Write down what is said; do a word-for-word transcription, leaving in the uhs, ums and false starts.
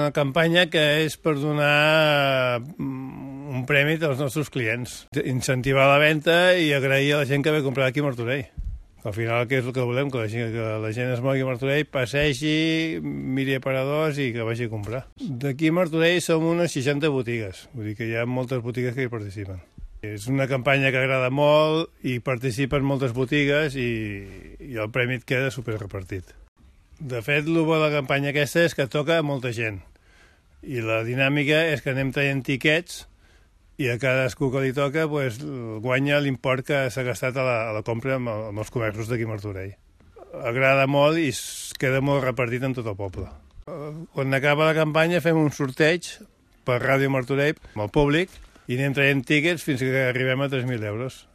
una campanya que és per donar un premi als nostres clients, incentivar la venda i agrair a la gent que ve a comprar aquí a Martorell. Al final, què és el que volem? Que la gent, que la gent es mogui a Martorell, passegi, miri aparadors i que vagi a comprar. D'aquí a Martorell som unes seixanta botigues, vull dir que hi ha moltes botigues que hi participen. És una campanya que agrada molt i participen moltes botigues i, i el premi et queda superrepartit. De fet, el bo de la campanya aquesta és que toca a molta gent i la dinàmica és que anem traient tiquets i a cadascú que li toca pues, guanya l'import que s'ha gastat a la, a la compra amb, amb els comerços d'aquí a Martorell. Agrada molt i es queda molt repartit en tot el poble. Quan acaba la campanya fem un sorteig per Ràdio Martorell amb el públic i anem traient tíquets fins que arribem a tres mil euros.